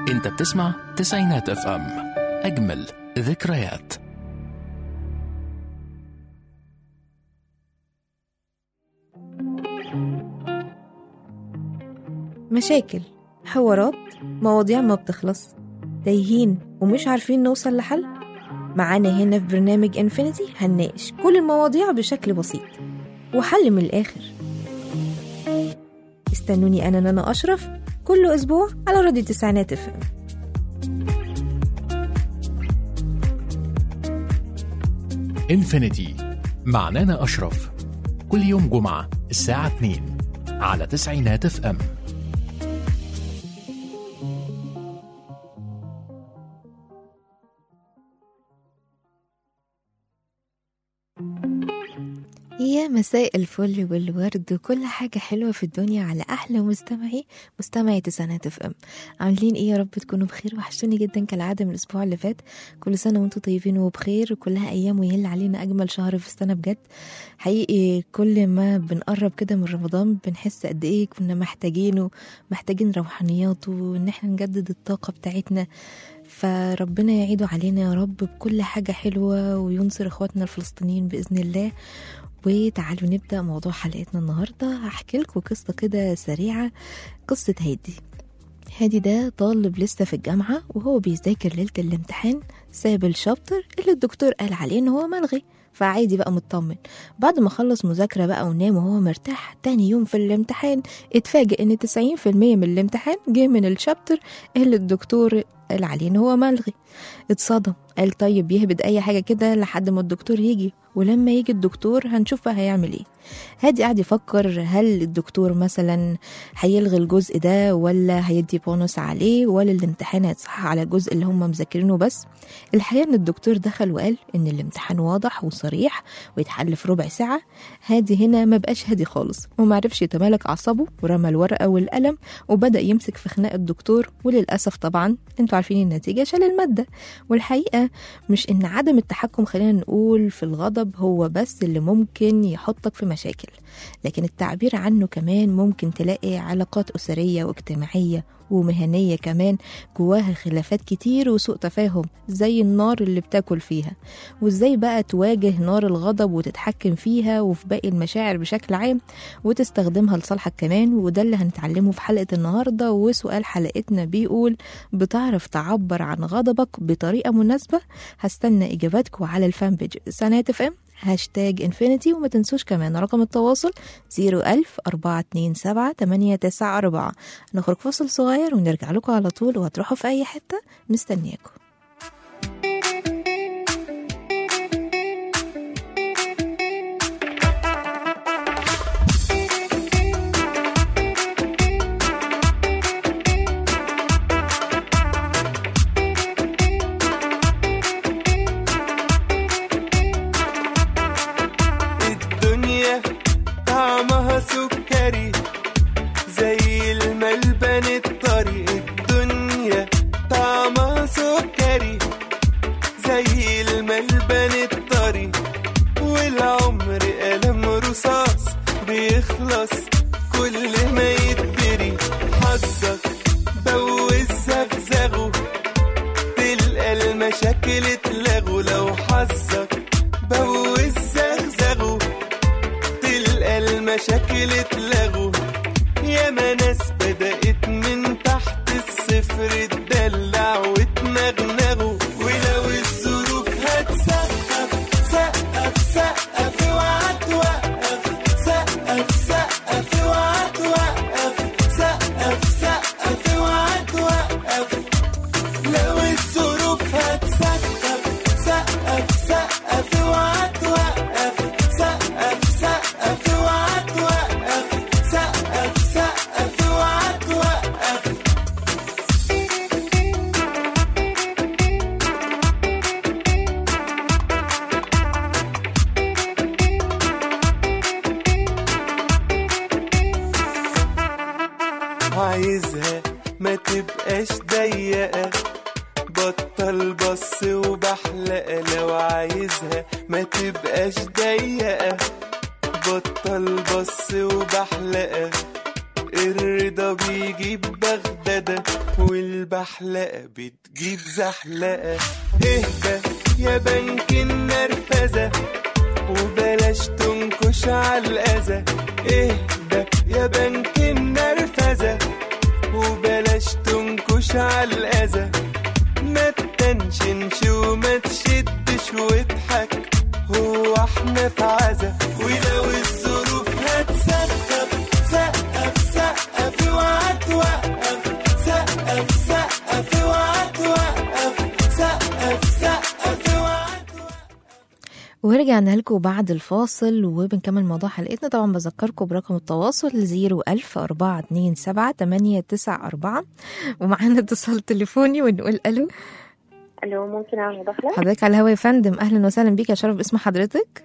انت بتسمع تسعينات اف ام، اجمل ذكريات. مشاكل، حوارات، مواضيع ما بتخلص، تايهين ومش عارفين نوصل لحل. معانا هنا في برنامج انفينيتي هنناقش كل المواضيع بشكل بسيط وحل من الآخر. استنوني أنا أشرف كل أسبوع على راديو تسعينات اف ام. انفينيتي مع نانا أشرف، كل يوم جمعة الساعة 2 على تسعينات اف ام. يا مساء الفل والورد وكل حاجة حلوة في الدنيا على أحلى مستمعي تسعينات اف ام. عاملين ايه يا رب؟ تكونوا بخير، وحشتوني جدا كالعادة من الأسبوع اللي فات. كل سنة وانتم طيبين وبخير، وكلها أيام ويهل علينا أجمل شهر في السنة بجد. حقيقي كل ما بنقرب كده من رمضان بنحس قد ايه كنا محتاجين روحانيات، وان احنا نجدد الطاقة بتاعتنا. فربنا يعيده علينا يا رب بكل حاجة حلوة، وينصر اخواتنا الفلسطينيين بإذن الله. وتعالوا نبدأ موضوع حلقتنا النهاردة. هحكي لكم قصة كده سريعة، قصة هادي ده طالب لسه في الجامعة، وهو بيذاكر ليلة الامتحان ساب الشابتر اللي الدكتور قال عليه ان هو ملغي، فعادي بقى مطمن. بعد ما خلص مذاكرة بقى ونام وهو مرتاح، تاني يوم في الامتحان اتفاجئ ان 90% من الامتحان جه من الشابتر اللي الدكتور قال عليه ان هو ملغي. اتصدم، قال طيب يهبد اي حاجة كده لحد ما الدكتور يجي، ولما يجي الدكتور هنشوف بقى هيعمل ايه. هادي قاعد يفكر هل الدكتور مثلا هيلغي الجزء ده، ولا هيدي بونص عليه، ولا الامتحان هيتصحح على الجزء اللي هم مذاكرينه بس. الحقيقة ان الدكتور دخل وقال ان الامتحان واضح وصريح ويتحل في ربع ساعة. هادي هنا ما بقاش هادي خالص، ومعرفش يتمالك أعصابه، ورمى الورقة والقلم وبدأ يمسك في خناق الدكتور. وللأسف طبعا انتوا عارفين النتيجة، شال المادة. والحقيقة مش ان عدم التحكم، خلينا نقول في الغضب، هو بس اللي ممكن يحطك في مشاكل، لكن التعبير عنه كمان ممكن تلاقي علاقات أسرية واجتماعية ومهنية كمان جواها خلافات كتير وسوء تفاهم زي النار اللي بتاكل فيها. وازاي بقى تواجه نار الغضب وتتحكم فيها وفي باقي المشاعر بشكل عام وتستخدمها لصالحك كمان. وده اللي هنتعلمه في حلقة النهاردة. وسؤال حلقتنا بيقول: بتعرف تعبر عن غضبك بطريقة مناسبة؟ هستنى إجاباتكم على الفان بيج تسعينات اف ام #infinity. وما تنسوش كمان رقم التواصل 010427894. نخرج فاصل صغير ونرجع لكم على طول، وهتروحوا في أي حتة مستنياكم. عايزها ما تبقاش ضيقة، بطل بص وبحلقة. لو عايزها ما تبقاش ضيقة، بطل بص وبحلقة. الرضا بيجيب بغدادة والبحلقة بتجيب زحلقة. اهدى يا بنك النرفزة وبلاش تنكش عالأذى. اهدى يا بنك النرفزة وبلاش تنكش عالأذى. ما تتنشنش وما تشدش واضحك، هو احنا في عزا. ولو الظروف هتسقف سقف سقف اوعى توقف. سقف سقف اوعى توقف. سقف سقف اوعى توقف. ورجعنا لكم بعد الفاصل وبنكمل موضوع حلقتنا. طبعا بذكركم برقم التواصل 010427894 ومعانا اتصال تليفوني ونقول الو. الو، ممكن اعمل مداخله؟ حضرتك على الهوا يا فندم، اهلا وسهلا بيكي. يا شرف باسم حضرتك.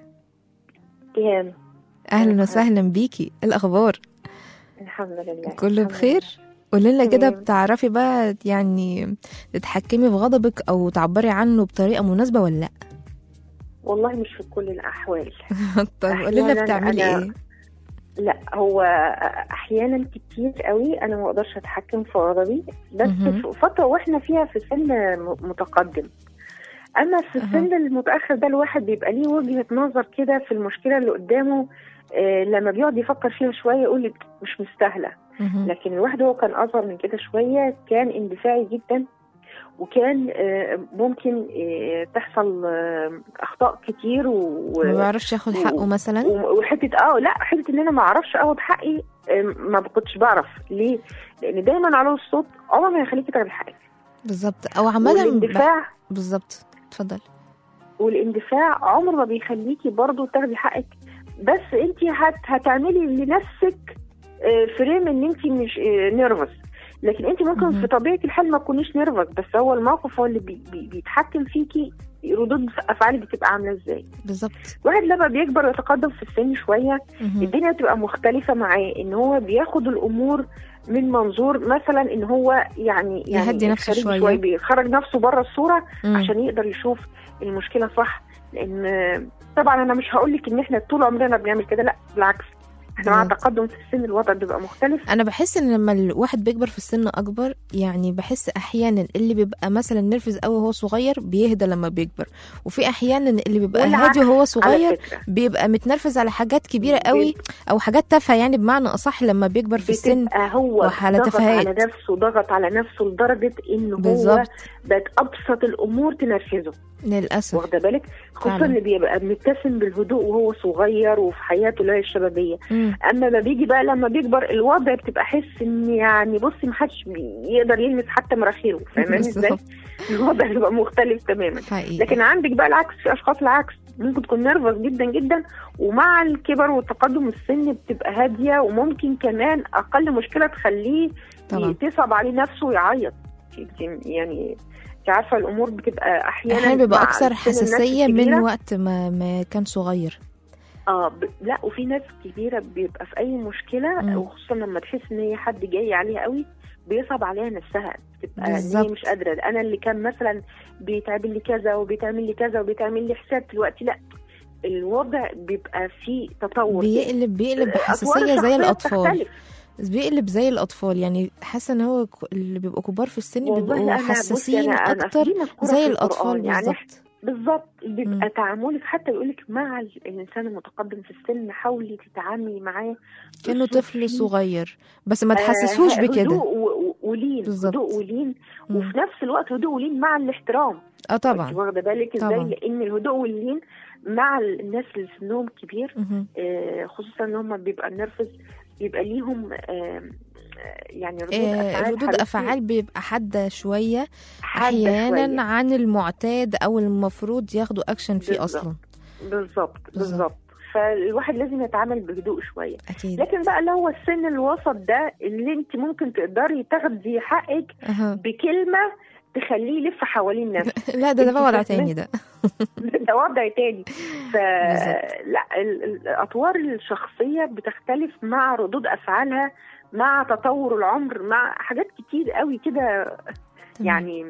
ايهام. اهلا وسهلا بيكي، ايه الاخبار؟ الحمد لله كله بخير. قولي لنا كده، بتعرفي بقى يعني تتحكمي في غضبك او تعبري عنه بطريقه مناسبه ولا لا؟ والله مش في كل الاحوال. طب قولي لنا بتعملي ايه؟ لا، هو احيانا كتير قوي انا ما اقدرش اتحكم في غضبي، بس في فتره واحنا فيها في سن متقدم. اما في السن المتاخر ده الواحد بيبقى ليه وجهه نظر كده في المشكله اللي قدامه. لما بيقعد يفكر فيها شويه يقول مش مستاهله. لكن الواحد هو كان اصغر من كده شويه كان اندفاعي جدا، وكان ممكن تحصل اخطاء كتير ما بيعرفش ياخد حقه مثلا. وحته لا حته ان انا ما اعرفش اخد حقي، ما كنتش بعرف. ليه؟ لان دايما علو الصوت عمر ما يخليكي تاخدي حقك. بالظبط. او عامه والاندفاع بالظبط. اتفضل. والاندفاع عمر ما بيخليكي برضو تاخدي حقك، بس انت هتعملي لنفسك فريم ان انت مش نيرفس. لكن انت ممكن في طبيعه الحال ما تكونيش نيرفس، بس هو الموقف هو اللي بيتحكم فيكي. ردود افعالك بتبقى عامله ازاي. بالظبط. الواحد لما بيكبر ويتقدم في السن شويه الدنيا بتبقى مختلفه معاه، ان هو بياخد الامور من منظور مثلا ان هو يعني يهدي نفسه شويه، بيخرج نفسه بره الصوره عشان يقدر يشوف المشكله صح. لان طبعا انا مش هقول لك ان احنا طول عمرنا بنعمل كده، لا بالعكس، احنا مع التقدم في السن الوضع بيبقى مختلف. انا بحس ان لما الواحد بيكبر في السن اكبر، يعني بحس احيانا اللي بيبقى مثلا نرفز قوي وهو صغير بيهدى لما بيكبر، وفي احيانا اللي بيبقى هادي وهو صغير بيبقى متنرفز على حاجات كبيره قوي او حاجات تافهه، يعني بمعنى اصح لما بيكبر في السن هو ضغط على نفسه لدرجه ان هو بقت ابسط الامور تنرفزه للاسف. واخده بالك؟ خصوصا اللي بيبقى متسم بالهدوء وهو صغير وفي حياته اللي هي الشبابيه. اما ما بيجي بقى لما بيكبر الوضع بتبقى حس ان يعني بصي ما حدش يقدر يلمس حتى مراخيره، فاهماني ازاي؟ الوضع بيبقى مختلف تماما. لكن عندك بقى العكس، في اشخاص العكس ممكن تكون نرفز جدا جدا، ومع الكبر والتقدم السن بتبقى هاديه، وممكن كمان اقل مشكله تخليه تصعب عليه نفسه ويعيط. يعني انت عارفه الامور بتبقى احيانا بيبقى اكثر حساسيه من وقت ما كان صغير. لا، وفي ناس كبيره بيبقى في اي مشكله وخصوصا لما تحس ان هي حد جاي عليها قوي بيصعب عليها نفسها، بتبقى ان هي مش قادره. انا اللي كان مثلا بيتعمل لي كذا وبيتعمل لي كذا وبيتعمل لي حساب دلوقتي لا، الوضع بيبقى فيه تطور، بيقلب بحساسيه زي الاطفال. بيقلب زي الاطفال، يعني حاسه ان هو اللي بيبقوا كبار في السن بيبقوا حساسين اكتر زي الاطفال. يعني بالظبط بيبقى تعاملك حتى يقولك مع الانسان المتقدم في السن حاولي تتعاملي معاه كأنه طفل صغير، بس ما تحسسوش بكده. هدوء ولين، هدوء ولين، وفي نفس الوقت هدوء ولين مع الاحترام. طبعا واخده بالك ازاي؟ لان الهدوء واللين مع الناس اللي سنهم كبير خصوصا ان هم بيبقى النرفز بيبقى ليهم يعني ردود افعال بيبقى حاده شويه احيانا عن المعتاد او المفروض ياخدوا اكشن فيه اصلا. بالظبط. فالواحد لازم يتعامل بهدوء شويه. لكن بقى لو هو السن الوسط ده اللي انت ممكن تقدري تاخدي حقك بكلمه تخليه يلف حوالين نفسه. لا ده بقى وضع تاني، ده وضع تاني. لا، الاطوار الشخصيه بتختلف مع ردود افعالها، مع تطور العمر، مع حاجات كتير قوي كده. يعني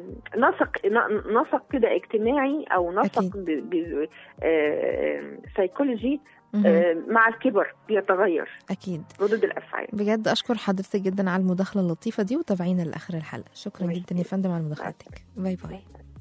نسق كده اجتماعي او نسق سيكولوجي مع الكبر بيتغير اكيد ردود الافعال. بجد اشكر حضرتك جدا على المداخله اللطيفه دي، وتابعينا لاخر الحلقه. شكرا جدا يا فندم على مداخلتك. باي باي.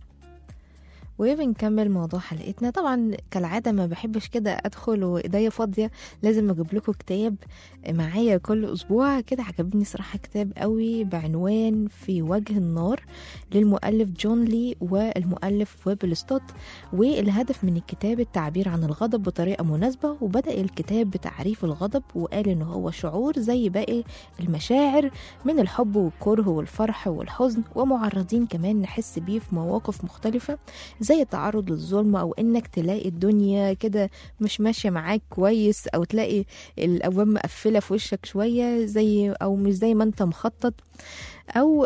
وبنكمل موضوع حلقتنا. طبعا كالعادة ما بحبش كده أدخل وإيديا فاضية، لازم أجيب لكم كتاب معايا كل أسبوع كده. عجبني صراحة كتاب قوي بعنوان في وجه النار للمؤلف جون لي والمؤلف ويبل ستوت. والهدف من الكتاب التعبير عن الغضب بطريقة مناسبة. وبدأ الكتاب بتعريف الغضب وقال إنه هو شعور زي باقي المشاعر من الحب والكره والفرح والحزن، ومعرضين كمان نحس بيه في مواقف مختلفة زي التعرض للظلم، او انك تلاقي الدنيا كده مش ماشيه معاك كويس، او تلاقي الابواب مقفله في وشك شويه زي او مش زي ما انت مخطط، او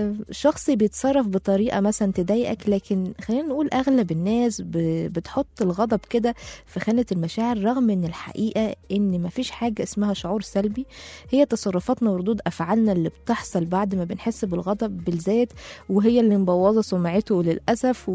شخص بيتصرف بطريقه مثلا تضايقك. لكن خلينا نقول اغلب الناس بتحط الغضب كده في خانه المشاعر، رغم ان الحقيقه ان مفيش حاجه اسمها شعور سلبي. هي تصرفاتنا وردود افعالنا اللي بتحصل بعد ما بنحس بالغضب بالذات، وهي اللي مبوظه سمعته للاسف.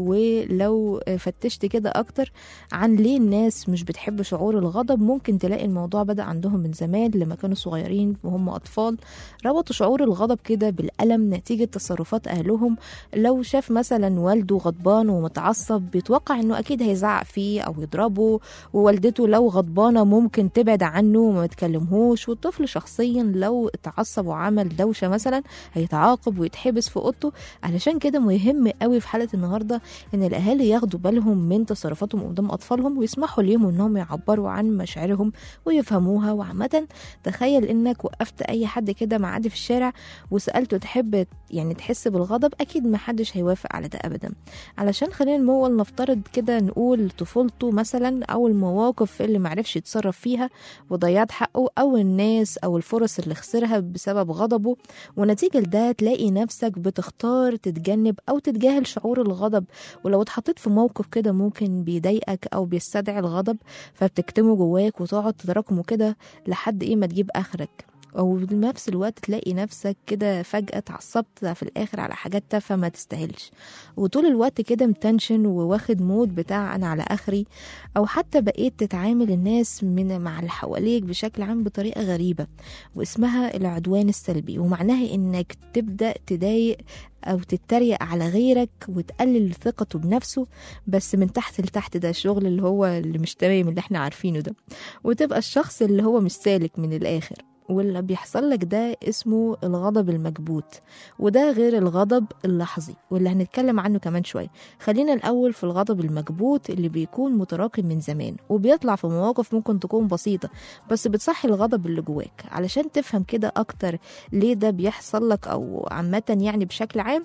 ولو فتشت كده اكتر عن ليه الناس مش بتحب شعور الغضب، ممكن تلاقي الموضوع بدأ عندهم من زمان لما كانوا صغيرين وهم اطفال، ربطوا شعور الغضب كده بالألم نتيجة تصرفات أهلهم. لو شاف مثلا والده غضبان ومتعصب بيتوقع انه اكيد هيزعق فيه او يضربه، ووالدته لو غضبانة ممكن تبعد عنه وما تكلمهوش. والطفل شخصيا لو اتعصب وعمل دوشة مثلا هيتعاقب ويتحبس في اوضته. علشان كده مهم قوي في حالة النهاردة ان الاهالي ياخدوا بالهم من تصرفاتهم قدام اطفالهم، ويسمحوا ليهم انهم يعبروا عن مشاعرهم ويفهموها. وعامة تخيل انك وقفت اي حد كده معدي في الشارع وسألته تحب يعني تحس بالغضب، اكيد ما حدش هيوافق على ده ابدا. علشان خلينا المول نفترض كده نقول طفولته مثلا، او المواقف اللي معرفش يتصرف فيها وضيعت حقه، او الناس او الفرص اللي خسرها بسبب غضبه، ونتيجة لده تلاقي نفسك بتختار تتجنب او تتجاهل شعور الغضب. ولو اتحطيت في موقف كده ممكن بيضايقك او بيستدعي الغضب، فبتكتمه جواك وتقعد تتراكمه كده لحد ما تجيب اخرك. او بنفس الوقت تلاقي نفسك كده فجأة اتعصبت في الاخر على حاجات تافهة ما تستاهلش، وطول الوقت كده متنشن وواخد مود بتاع انا على اخري. او حتى بقيت تتعامل الناس مع اللي حواليك بشكل عام بطريقة غريبة، واسمها العدوان السلبي. ومعناها انك تبدأ تضايق او تتريق على غيرك وتقلل ثقته بنفسه، بس من تحت لتحت. ده الشغل اللي هو اللي مش تمام اللي احنا عارفينه ده، وتبقى الشخص اللي هو مش سالك من الاخر. واللي بيحصل لك ده اسمه الغضب المكبوت، وده غير الغضب اللحظي واللي هنتكلم عنه كمان شوية. خلينا الأول في الغضب المكبوت اللي بيكون متراكم من زمان وبيطلع في مواقف ممكن تكون بسيطة، بس بتصحي الغضب اللي جواك. علشان تفهم كده أكتر ليه ده بيحصل لك أو عامة يعني بشكل عام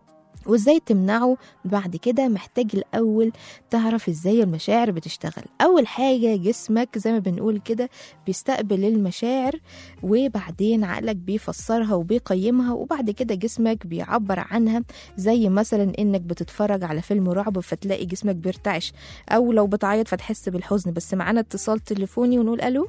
وازاي تمنعه، بعد كده محتاج الاول تعرف ازاي المشاعر بتشتغل. اول حاجة جسمك زي ما بنقول كده بيستقبل المشاعر، وبعدين عقلك بيفسرها وبيقيمها، وبعد كده جسمك بيعبر عنها. زي مثلا انك بتتفرج على فيلم رعب فتلاقي جسمك بيرتعش، او لو بتعيط فتحس بالحزن. بس معانا اتصال تليفوني ونقول الو.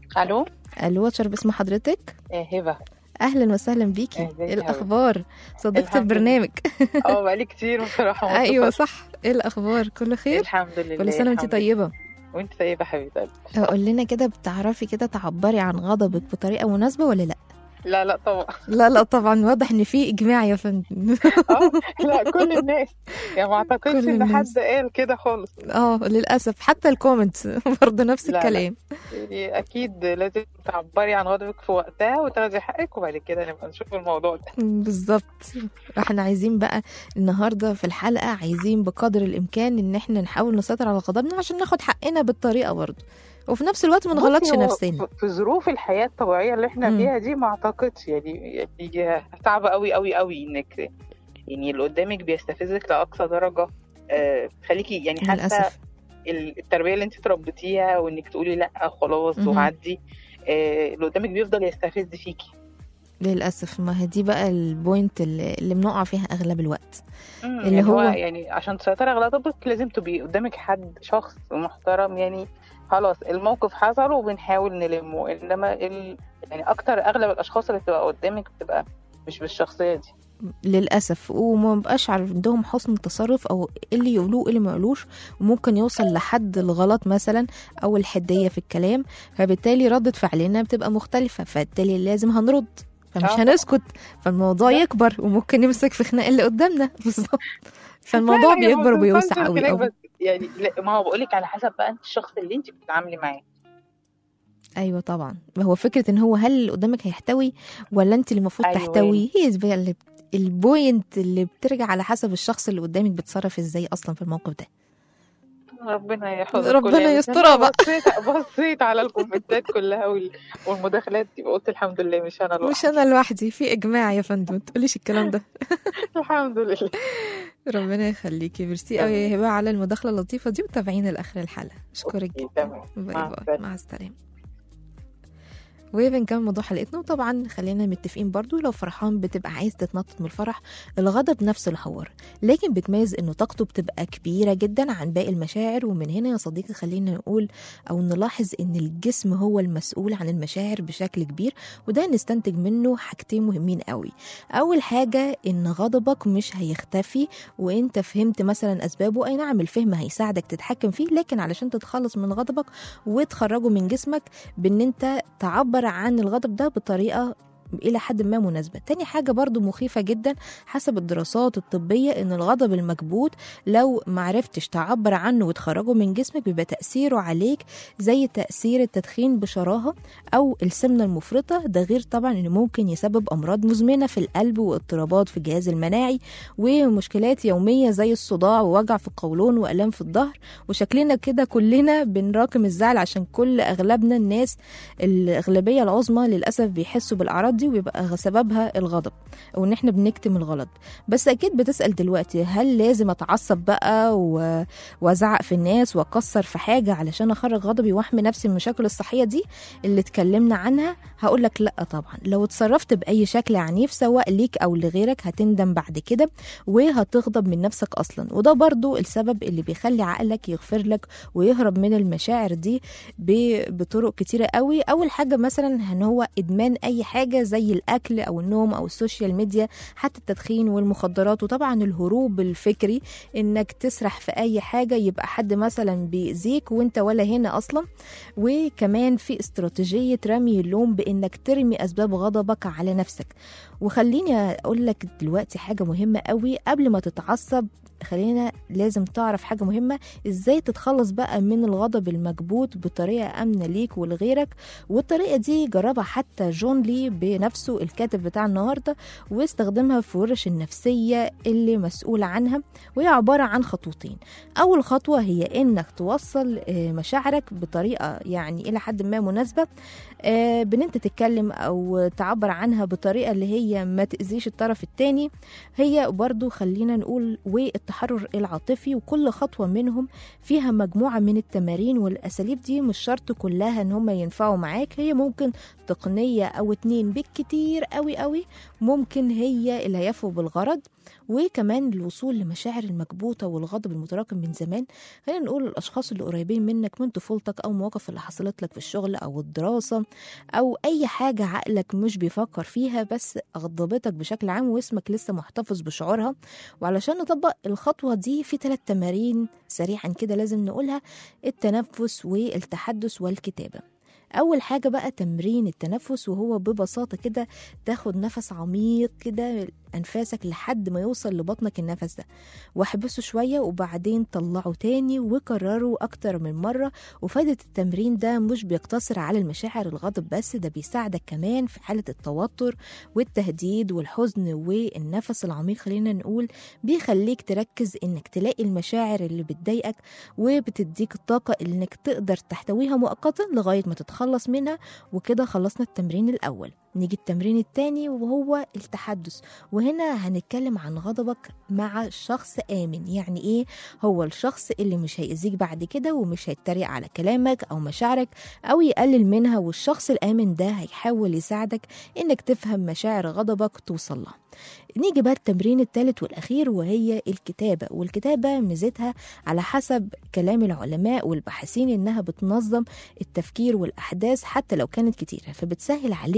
الو اتشرف باسم حضرتك؟ هبة. اهلا وسهلا بيكي. ايه الاخبار؟ صديقة البرنامج. بقالي كتير بصراحه. ايوه صح. ايه الاخبار؟ كله خير الحمد لله. كل سنه وانت طيبه. وانت طيبه حبيبتي. قول لنا كده، بتعرفي كده تعبري عن غضبك بطريقه مناسبه ولا لا؟ لا طبعا. لا طبعا، واضح ان في اجماع يا فندم. لا كل الناس يعني ما اعتقدش ان حد قال كده خالص. للاسف حتى الكومنتس برضه نفس الكلام. يعني اكيد لازم تعبري عن غضبك في وقتها وتاخدي حقك، وبعد كده نبقى نشوف الموضوع ده. بالظبط. احنا عايزين بقى النهارده في الحلقه عايزين بقدر الامكان ان احنا نحاول نسيطر على غضبنا عشان ناخد حقنا بالطريقه برضه، وفي نفس الوقت ما نغلطش نفسنا في ظروف الحياه الطبيعيه اللي احنا فيها دي. ما اعتقدش يعني صعبه قوي قوي قوي انك يعني اللي قدامك بيستفزك لاقصى درجه. خليكي يعني حتى للأسف. التربيه اللي انت تربيتيها وانك تقولي لا خلاص وعدي، اللي قدامك بيفضل يستفز فيكي للاسف. ما هي دي بقى البوينت اللي بنقع فيها اغلب الوقت. اللي هو يعني عشان تسيطري على غضبك لازم تبقي قدامك حد شخص محترم. يعني خلاص الموقف حصل وبنحاول نلمه، انما يعني اكتر اغلب الاشخاص اللي بتبقى قدامك بتبقى مش بالشخصيه دي. للأسف، وما بقاش عندهم حسن التصرف أو اللي يقولوه اللي ما يقولوش، وممكن يوصل لحد الغلط مثلا أو الحدية في الكلام، فبالتالي ردة فعلنا بتبقى مختلفة، فبالتالي لازم هنرد، فمش هنسكت، فالموضوع يكبر وممكن نمسك في خناق اللي قدامنا بالظبط. فالموضوع بيكبر وبيوسع قوي قوي. يعني ما هو بقولك على حسب بقى انت الشخص اللي انت بتتعاملي معاه. ايوه طبعا، هو فكره ان هو هل اللي قدامك هيحتوي ولا انت اللي المفروض تحتوي، هي بقى البوينت اللي بترجع على حسب الشخص اللي قدامك بيتصرف ازاي اصلا في الموقف ده. ربنا يحفظك، ربنا يسترها بقى. بصيت على الكومنتات كلها والمداخلات دي، قلت الحمد لله مش انا لوحدي، مش انا لوحدي، في اجماع يا فندم، ما تقوليش الكلام ده. الحمد لله. ربنا يخليكي، ميرسي قوي يا هبه على المداخله اللطيفه دي، وتابعينا لاخر الحلقه. اشكرك جدا. باي باي، مع السلامه. وبنكمل موضوع حلقتنا. وطبعا خلينا متفقين برضو، لو فرحان بتبقى عايز تتنطط من الفرح، الغضب نفس الحوار، لكن بتميز انه طاقته بتبقى كبيرة جدا عن باقي المشاعر. ومن هنا يا صديقي خلينا نقول او نلاحظ ان الجسم هو المسؤول عن المشاعر بشكل كبير، وده نستنتج منه حاجتين مهمين قوي. اول حاجة ان غضبك مش هيختفي وانت فهمت مثلا اسبابه، اي نعم الفهم هيساعدك تتحكم فيه، لكن علشان تتخلص من غضبك وتخرجه من جسمك بان انت تعبر عن الغضب ده بطريقة إلى حد ما مناسبة. تاني حاجة برضو مخيفة جدا حسب الدراسات الطبية، إن الغضب المكبوت لو معرفتش تعبر عنه وتخرجه من جسمك بيبقى تأثيره عليك زي تأثير التدخين بشراهة أو السمنة المفرطة. ده غير طبعا إنه ممكن يسبب أمراض مزمنة في القلب واضطرابات في الجهاز المناعي ومشكلات يومية زي الصداع ووجع في القولون وألام في الظهر. وشكلنا كده كلنا بنراكم الزعل عشان أغلبنا الناس الأغلبية العظمى للأسف بيحسوا بالأعراض دي ويبقى سببها الغضب او ان احنا بنكتم الغلط. بس اكيد بتسأل دلوقتي، هل لازم اتعصب بقى وازعق في الناس واكسر في حاجة علشان اخرج غضبي واحمي نفسي من المشاكل الصحية دي اللي اتكلمنا عنها؟ هقولك لا طبعا. لو اتصرفت باي شكل عنيف سواء ليك او لغيرك هتندم بعد كده وهتغضب من نفسك اصلا، وده برضو السبب اللي بيخلي عقلك يغفر لك ويهرب من المشاعر دي بطرق كتيرة قوي. اول حاجة مثلا ان هو ادمان اي حاجة زي الأكل أو النوم أو السوشيال ميديا، حتى التدخين والمخدرات، وطبعا الهروب الفكري إنك تسرح في أي حاجة يبقى حد مثلا بيأذيك وإنت ولا هنا أصلا. وكمان في استراتيجية رمي اللوم بإنك ترمي أسباب غضبك على نفسك. وخليني أقول لك دلوقتي حاجة مهمة قوي قبل ما تتعصب، خلينا لازم تعرف حاجة مهمة، ازاي تتخلص بقى من الغضب المكبوت بطريقة آمنة ليك ولغيرك. والطريقة دي جربها حتى جون لي بنفسه الكاتب بتاع النهاردة، واستخدمها في ورش النفسية اللي مسؤول عنها، وهي عبارة عن خطوتين. أول خطوة هي إنك توصل مشاعرك بطريقة يعني إلى حد ما مناسبة، بإن أنت تتكلم أو تعبر عنها بطريقة اللي هي ما تأذيش الطرف التاني. هي برضو خلينا نقول والتحرر العاطفي، وكل خطوة منهم فيها مجموعة من التمارين والأساليب دي مش شرط كلها ان هم ينفعوا معاك، هي ممكن تقنية أو 2 بالكتير قوي قوي ممكن هي اللي هيفوا بالغرض. وكمان الوصول لمشاعر المكبوتة والغضب المتراكم من زمان، خلينا نقول الأشخاص اللي قريبين منك من طفولتك أو مواقف اللي حصلت لك في الشغل أو الدراسة أو أي حاجة عقلك مش بيفكر فيها بس غضبتك بشكل عام واسمك لسه محتفظ بشعورها. وعلشان نطبق الخطوة دي في 3 تمارين سريعا كده لازم نقولها: التنفس والتحدث والكتابة. أول حاجة بقى تمرين التنفس، وهو ببساطة كده تاخد نفس عميق كده أنفاسك لحد ما يوصل لبطنك النفس ده، واحبسه شوية وبعدين طلعه تاني وكرره أكتر من مرة. وفائدة التمرين ده مش بيقتصر على المشاعر الغضب بس، ده بيساعدك كمان في حالة التوتر والتهديد والحزن. والنفس العميق خلينا نقول بيخليك تركز إنك تلاقي المشاعر اللي بتضايقك وبتديك الطاقة إنك تقدر تحتويها مؤقتا لغاية ما تتخلص منها. وكده خلصنا التمرين الأول. نيجي التمرين التاني وهو التحدث، وهنا هنتكلم عن غضبك مع شخص آمن. يعني إيه؟ هو الشخص اللي مش هيأذيك بعد كده ومش هيتريق على كلامك أو مشاعرك أو يقلل منها، والشخص الآمن ده هيحاول يساعدك إنك تفهم مشاعر غضبك توصل لها. نيجي بقى التمرين الثالث والأخير وهي الكتابة. والكتابة ميزتها على حسب كلام العلماء والباحثين إنها بتنظم التفكير والأحداث حتى لو كانت كتيرة، فبتسهل عليك إنك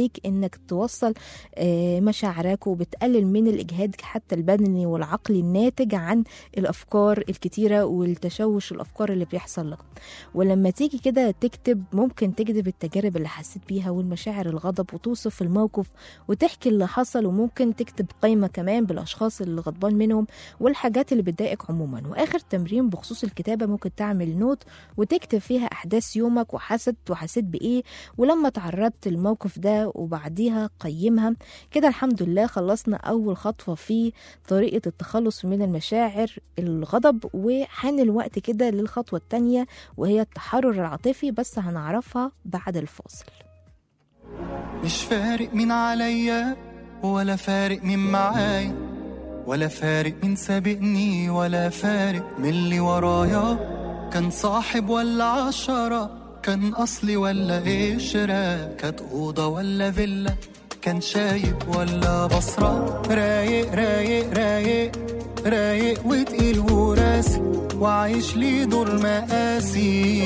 انك توصل مشاعرك، وبتقلل من الاجهاد حتى البدني والعقلي الناتج عن الافكار الكتيره والتشوش الافكار اللي بيحصل لك. ولما تيجي كده تكتب، ممكن تكتب التجارب اللي حسيت بيها والمشاعر الغضب وتوصف الموقف وتحكي اللي حصل، وممكن تكتب قائمه كمان بالاشخاص اللي غضبان منهم والحاجات اللي بتضايقك عموما. واخر تمرين بخصوص الكتابه، ممكن تعمل نوت وتكتب فيها احداث يومك وحسيت بايه ولما تعرضت للموقف ده، وبعديها قيمها. كده الحمد لله خلصنا اول خطوه في طريقه التخلص من المشاعر الغضب، وحان الوقت كده للخطوه الثانيه وهي التحرر العاطفي، بس هنعرفها بعد الفاصل. مش فارق مين عليا ولا فارق مين معايا، ولا فارق مين سابقني ولا فارق من اللي ورايا، كان صاحب ولا 10، كان أصلي ولا قشرة، كانت أوضة ولا فيلا، كان شايب ولا بصرة، رايق رايق رايق رايق وتقيل وراسي، وعايش لي دور مقاسي،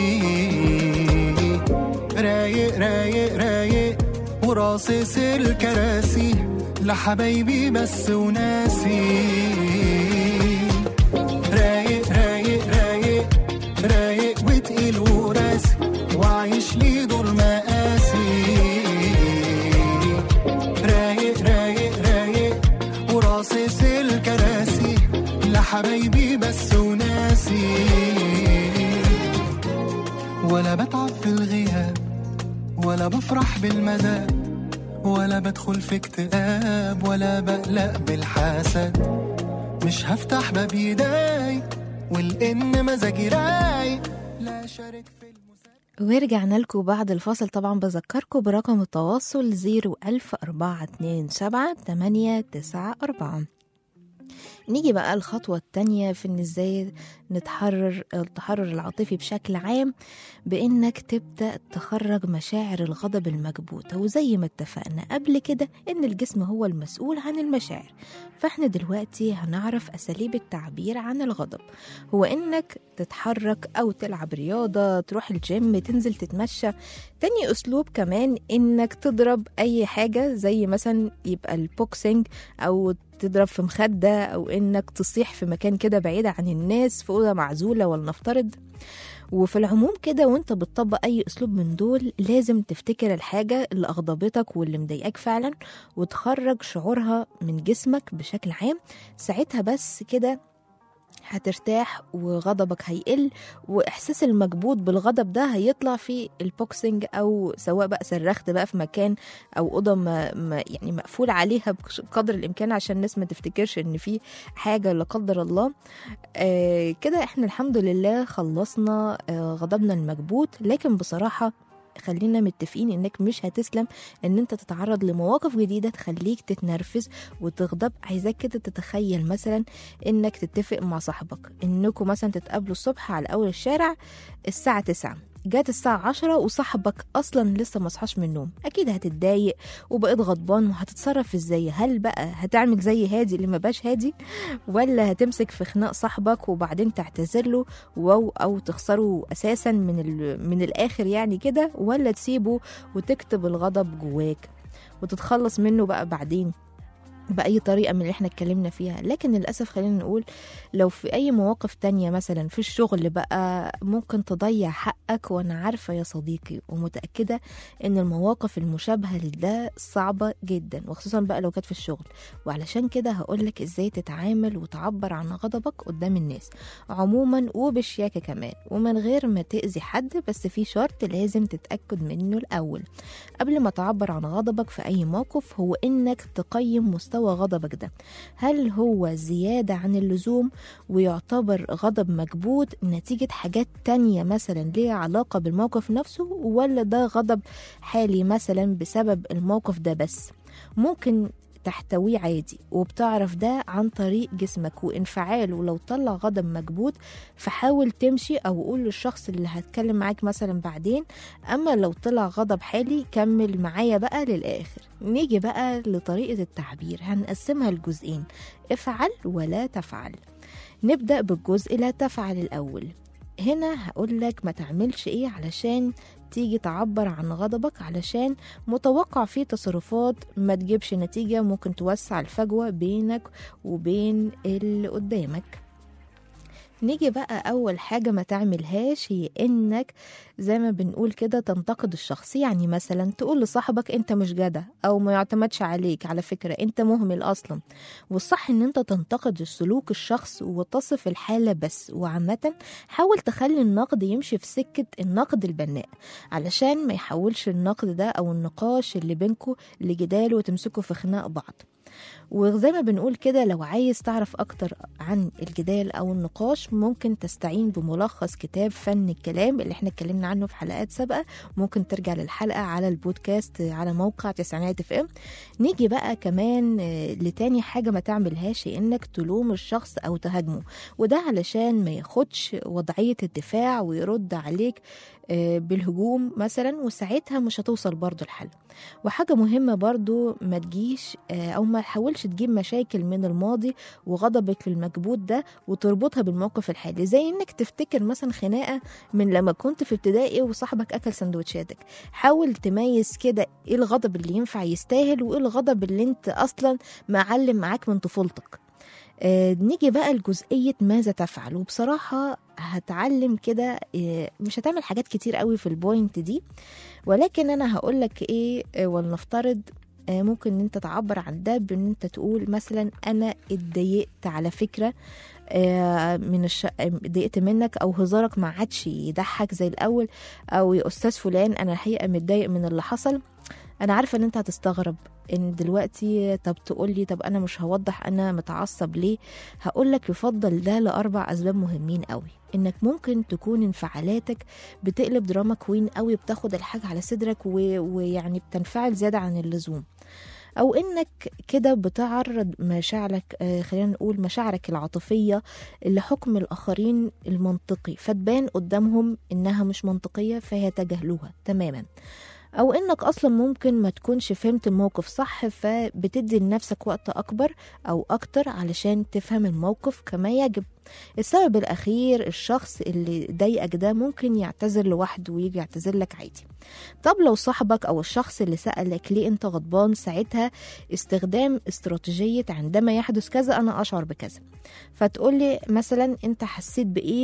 رايق رايق رايق وراصص الكراسي، لحبايبي بس وناسي، رايق رايق رايق رايق وتقيل وراسي، وعايش لي دور مقاسي، رايق رايق رايق وراصص الكراسي، لحبايبي بس وناسي، ولا بتعب في الغياب ولا بفرح بالمدى، ولا بدخل في اكتئاب ولا بقلق بالحسد، مش هفتح باب يداي والإن مزاجي رايق، لا شارك في ورجعنا لكم بعد الفاصل. طبعا بذكركم برقم التواصل 01427 نيجي بقى الخطوة التانية في ان ازاي نتحرر التحرر العاطفي بشكل عام، بانك تبدأ تخرج مشاعر الغضب المكبوتة. وزي ما اتفقنا قبل كده ان الجسم هو المسؤول عن المشاعر، فاحنا دلوقتي هنعرف اساليب التعبير عن الغضب. هو انك تتحرك او تلعب رياضة، تروح الجيم، تنزل تتمشى. تاني اسلوب كمان انك تضرب اي حاجة، زي مثلا يبقى البوكسينج او تضرب في مخدة، أو إنك تصيح في مكان كده بعيد عن الناس في أوضة معزولة ولنفترض. وفي العموم كده وانت بتطبق أي أسلوب من دول لازم تفتكر الحاجة اللي أغضبتك واللي مضايقاك فعلا، وتخرج شعورها من جسمك بشكل عام. ساعتها بس كده هترتاح وغضبك هيقل، واحساس المكبوت بالغضب ده هيطلع في البوكسينج، او سواء بقى صرخت بقى في مكان او اوضه يعني مقفول عليها بقدر الامكان عشان الناس ما تفتكرش ان في حاجه لا قدر الله. كده احنا الحمد لله خلصنا غضبنا المكبوت. لكن بصراحه خلينا متفقين انك مش هتسلم ان انت تتعرض لمواقف جديدة تخليك تتنرفز وتغضب. عايزاك كده تتخيل مثلا انك تتفق مع صاحبك انكم مثلا تتقابلوا الصبح على اول الشارع الساعة 9، جات الساعة 10 وصاحبك أصلا لسه مصحاش من النوم. أكيد هتتضايق وبقيت غضبان، وهتتصرف إزاي؟ هل بقى هتعمل زي هادي اللي ما باش هادي، ولا هتمسك في خناق صاحبك وبعدين تعتذر له أو تخسره أساسا من الآخر يعني كده، ولا تسيبه وتكتب الغضب جواك وتتخلص منه بقى بعدين بأي طريقة من اللي احنا اتكلمنا فيها؟ لكن للأسف خلينا نقول لو في أي مواقف تانية مثلا في الشغل بقى ممكن تضيع حقك، وأنا عارفة يا صديقي ومتأكدة إن المواقف المشابهة لده صعبة جدا، وخصوصا بقى لو كانت في الشغل. وعلشان كده هقولك إزاي تتعامل وتعبر عن غضبك قدام الناس عموما وبشياكة كمان، ومن غير ما تأذي حد. بس في شرط لازم تتأكد منه الأول قبل ما تعبر عن غضبك في أي موقف، هو إنك تقيم مستوى غضبك ده. هل هو زيادة عن اللزوم ويعتبر غضب مكبوت نتيجة حاجات تانية مثلا ليها علاقة بالموقف نفسه، ولا ده غضب حالي مثلا بسبب الموقف ده بس ممكن تحتويه عادي، وبتعرف ده عن طريق جسمك وانفعاله. لو طلع غضب مكبوت فحاول تمشي او قول للشخص اللي هتكلم معاك مثلا بعدين. اما لو طلع غضب حالي كمل معايا بقى للآخر. نيجي بقى لطريقة التعبير، هنقسمها لجزئين: افعل ولا تفعل. نبدأ بالجزء لا تفعل الأول. هنا هقولك ما تعملش ايه علشان تيجي تعبر عن غضبك علشان متوقع فيه تصرفات ما تجيبش نتيجة، ممكن توسع الفجوة بينك وبين اللي قدامك. نيجي بقى أول حاجة ما تعملهاش هي إنك زي ما بنقول كده تنتقد الشخص. يعني مثلا تقول لصاحبك أنت مش جدع أو ما يعتمدش عليك، على فكرة أنت مهمل أصلا. والصح إن أنت تنتقد سلوك الشخص وتصف الحالة بس، وعامة حاول تخلي النقد يمشي في سكة النقد البناء علشان ما يحولش النقد ده أو النقاش اللي بينكو لجدال وتمسكوا في خناق بعض. وزي ما بنقول كده لو عايز تعرف أكتر عن الجدال أو النقاش ممكن تستعين بملخص كتاب فن الكلام اللي احنا اتكلمنا عنه في حلقات سابقة. ممكن ترجع للحلقة على البودكاست على موقع تسعينات FM. نيجي بقى كمان لتاني حاجة ما تعملهاش إنك تلوم الشخص أو تهاجمه، وده علشان ما ياخدش وضعية الدفاع ويرد عليك بالهجوم مثلا، وساعتها مش هتوصل برضو الحل. وحاجة مهمة برضو ما تجيش أو ما تحاولش تجيب مشاكل من الماضي وغضبك للمكبوت ده وتربطها بالموقف الحالي، زي إنك تفتكر مثلا خناقة من لما كنت في ابتدائي وصاحبك أكل سندوتشاتك. حاول تميز كده إيه الغضب اللي ينفع يستاهل وإيه الغضب اللي أنت أصلا معلم معاك من طفولتك. نيجي بقى لجزئية ماذا تفعل. وبصراحة هتعلم كده مش هتعمل حاجات كتير قوي في البوينت دي، ولكن أنا هقولك إيه. ولنفترض ممكن انت تعبر عن ده بان انت تقول مثلا انا اتضايقت على فكرة اتضايقت منك، او هزارك ما عادش يضحك زي الاول، او يا استاذ فلان انا الحقيقة متضايق من اللي حصل. انا عارفة ان انت هتستغرب ان دلوقتي طب تقولي طب انا مش هوضح انا متعصب ليه. هقولك يفضل ده لأربع اسباب مهمين قوي. انك ممكن تكون انفعالاتك بتقلب دراما كوين قوي، بتاخد الحاجة على صدرك ويعني بتنفعل زيادة عن اللزوم، او انك كده بتعرض مشاعرك خلينا نقول مشاعرك العاطفية لحكم الاخرين المنطقي، فتبان قدامهم انها مش منطقية فيتجاهلوها تماما. او انك اصلا ممكن ما تكونش فهمت الموقف صح، فبتدي لنفسك وقت اكبر او اكتر علشان تفهم الموقف كما يجب. السبب الاخير الشخص اللي ضايقك ده ممكن يعتذر لوحده ويجي يعتذر لك عادي. طب لو صاحبك او الشخص اللي سألك ليه انت غضبان، ساعتها استخدام استراتيجية عندما يحدث كذا انا اشعر بكذا، فتقولي مثلا انت حسيت بايه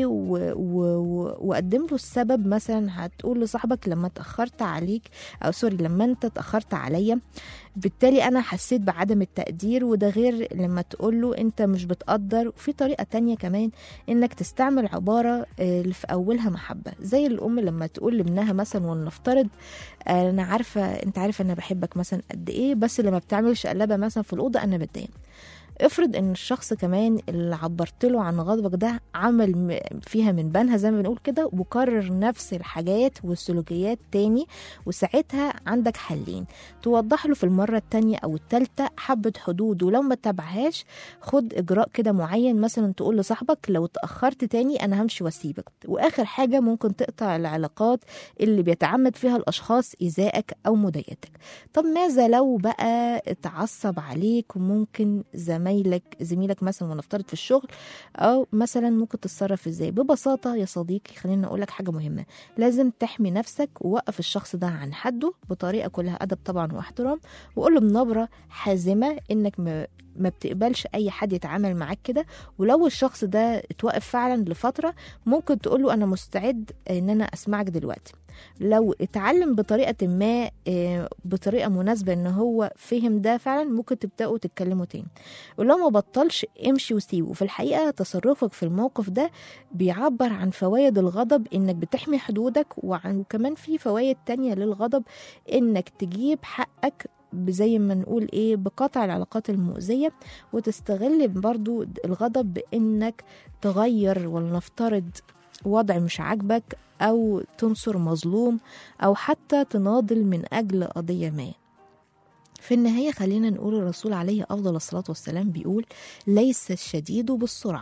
وقدم له السبب. مثلا هتقول لصاحبك لما اتأخرت عليك او سوري لما انت اتأخرت عليا بالتالي انا حسيت بعدم التقدير، وده غير لما تقول له انت مش بتقدر. وفي طريقة تانية كمان انك تستعمل عبارة اللي في اولها محبة، زي الام لما تقول لابنها مثلا ولنفترض انا عارفة انت عارف انا بحبك مثلا قد ايه، بس لما بتعملش قلبة مثلا في الأوضة انا بتضايق. افرض ان الشخص كمان اللي عبرت له عن غضبك ده عمل فيها من بنها زي ما بنقول كده وكرر نفس الحاجات والسلوكيات تاني، وساعتها عندك حلين. توضح له في المرة التانية او التالتة حبة حدود، ولو ما تتبعهاش خد اجراء كده معين. مثلا تقول لصاحبك لو اتأخرت تاني انا همشي واسيبك. واخر حاجة ممكن تقطع العلاقات اللي بيتعمد فيها الاشخاص ايذائك او مضايقتك. طب ماذا لو بقى اتعصب عليك وممكن زميلك مثلا ونفترض في الشغل، او مثلا ممكن تتصرف ازاي؟ ببساطة يا صديقي خلينا اقولك حاجة مهمة، لازم تحمي نفسك ووقف الشخص ده عن حده بطريقة كلها ادب طبعا واحترام، وقوله بنبرة حازمة انك ما بتقبلش اي حد يتعامل معاك كده. ولو الشخص ده اتوقف فعلا لفترة ممكن تقوله انا مستعد ان انا اسمعك دلوقتي. لو اتعلم بطريقة ما بطريقة مناسبة ان هو فهم ده فعلا ممكن تبدأوا تتكلموا تاني. ولو ما بطلش امشي وسيبه. في الحقيقة تصرفك في الموقف ده بيعبر عن فوائد الغضب انك بتحمي حدودك، وكمان في فوائد تانية للغضب انك تجيب حقك زي ما نقول ايه بقطع العلاقات المؤذية، وتستغل برضو الغضب بانك تغير ولنفترض وضع مش عاجبك او تنصر مظلوم او حتى تناضل من اجل قضية ما. في النهاية خلينا نقول الرسول عليه أفضل الصلاة والسلام بيقول ليس الشديد بالسرعة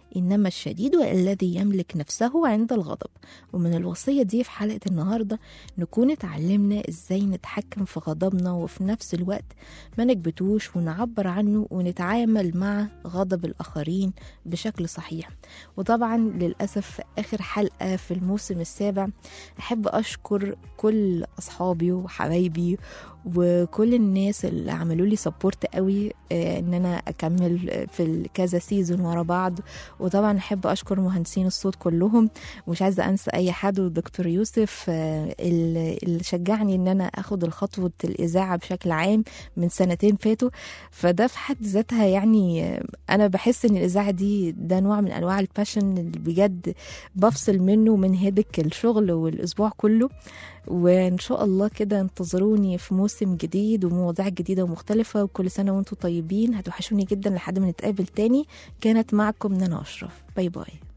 إنما الشديد الذي يملك نفسه عند الغضب. ومن الوصية دي في حلقة النهاردة نكون اتعلمنا إزاي نتحكم في غضبنا وفي نفس الوقت ما نكبتوش ونعبر عنه ونتعامل مع غضب الآخرين بشكل صحيح. وطبعا للأسف آخر حلقة في الموسم السابع أحب أشكر كل أصحابي وحبايبي وكل الناس اللي عملوا لي سبورت قوي ان انا اكمل في كذا سيزون ورا بعض. وطبعا احب اشكر مهندسين الصوت كلهم، ومش عايزه انسى اي حد، والدكتور يوسف اللي شجعني ان انا اخد الخطوه الاذاعه بشكل عام من سنتين فاتوا. فده في حد ذاتها يعني انا بحس ان الاذاعه دي ده نوع من انواع الباشن اللي بجد بفصل منه من هدك الشغل والاسبوع كله. وإن شاء الله كده انتظروني في موسم جديد ومواضيع جديدة ومختلفة، وكل سنة وانتم طيبين. هتوحشوني جدا لحد ما نتقابل تاني. كانت معكم نانا أشرف. باي باي.